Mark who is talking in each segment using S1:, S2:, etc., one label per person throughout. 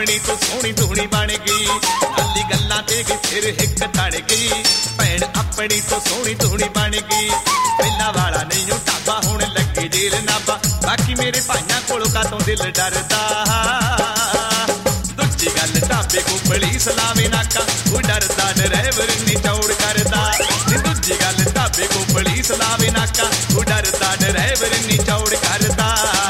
S1: अपनी तो सोहनी धूनी बन गई, गल्ली गल्लां ते गई फिर हिक तड़ गई, भैन अपनी तो सोहनी धूनी बन गई। पहला वाला नहीं ओ ढाबा हुण लगे जेल नाबा, बाकी मेरे भाइयां कोलों कातों दिल डरदा। दूजी गल ढाबे को पुलिस लावे नाका, वो डरदा ड्राइवर नी चौड़ करदा। दूजी गल ढाबे को पुलिस लावे नाका, वो डरदा ड्राइवर नी चौड़ करदा।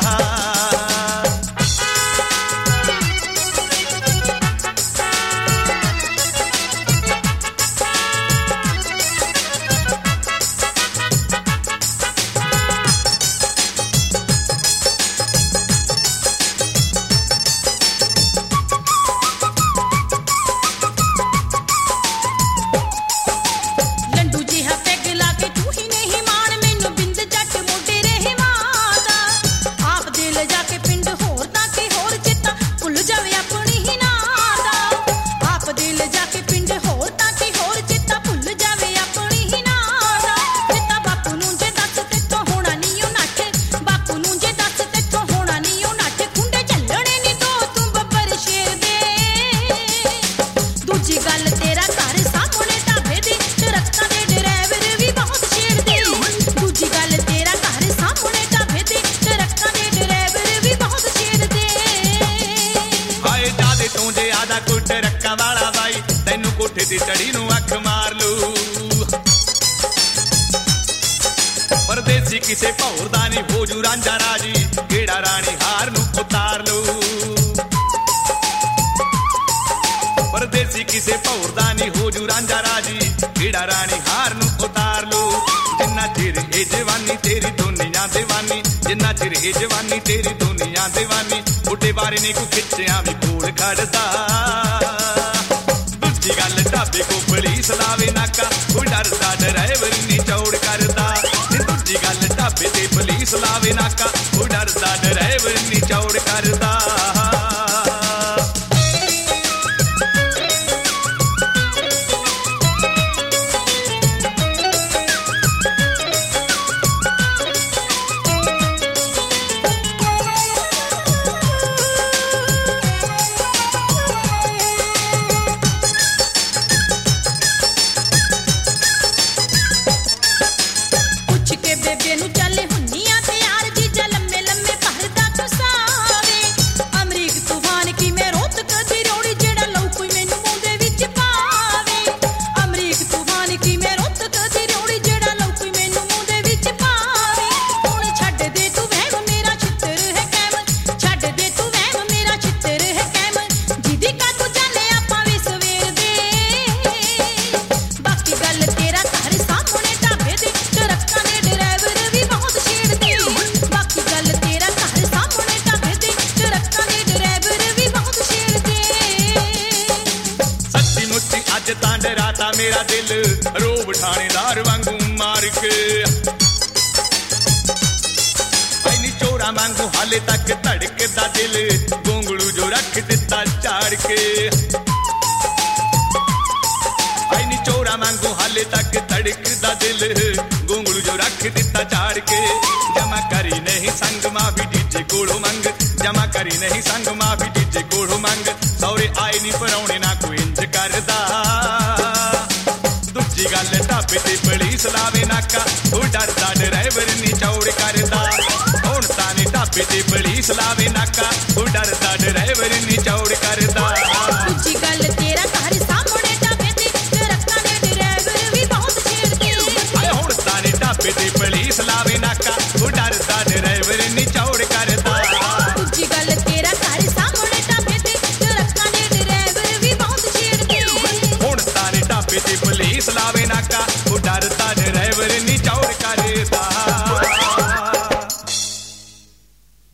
S1: चढ़ी नू अख मार लू, परदेसी किसे भौरदा नी हो जू रांझा राजी, गेड़ा रानी हार नू उतार लू। परदेसी किसे भौरदा नी हो जू रांझा राजी, गेड़ा रानी हार नू उतार लू। जिन्ना चिर ए जवानी तेरी दुनिया दीवानी, जिन्ना चिर ए जवानी तेरी दुनिया दीवानी, बुढ़े बारे ने को खिच्चिया भी कोल खड़दा। गल ढाबे को पुलिस लावे नाका, वो डरदा ड्राइवर नी चौड़ करदा। दूजी गल ढाबे ते पुलिस लावे नाका, वो डरदा ड्राइवर नी चौड़ करदा। मेरा दिल रोब ठाणेदार वांगू मार के, नी चोरा वांगू हाले तक धड़कदा दिल, गोंगलू जो रख दिता चाड़ के। नी चोरा वांगू हाले तक धड़कदा दिल, गोंगलू जो रख दिता चाड़ के। जमा करी नहीं संग माफी डीजे कोड़ो मंग, जमा करी नहीं संग माफी डीजे कोड़ो मंग, सौरे आए नी पराउणे ना कोई इंज करदा। दूजी गल ढाबे ते पुलिस लावे नाका, वो डरदा ड्राइवर नी चौड़ करदा। हुण तां ढाबे ते पुलिस लावे नाका, वो डरदा ड्राइवर नी चौड़ करदा।
S2: दूजी गल तेरा घर सामने ढाबे ते ट्रक्कां दे ड्राइवर भी बहुत छेड़दे।
S1: हुण तां ढाबे ते पुलिस लावे नाका, वो डरदा ड्राइवर नी चौड़ करदा।
S2: दूजी गल तेरा घर सामने ढाबे ते ट्रक्कां दे ड्राइवर भी बहुत छेड़दे।
S1: हुण तां ढाबे ते पुलिस लावे नाका, वो डरदा ड्राइवर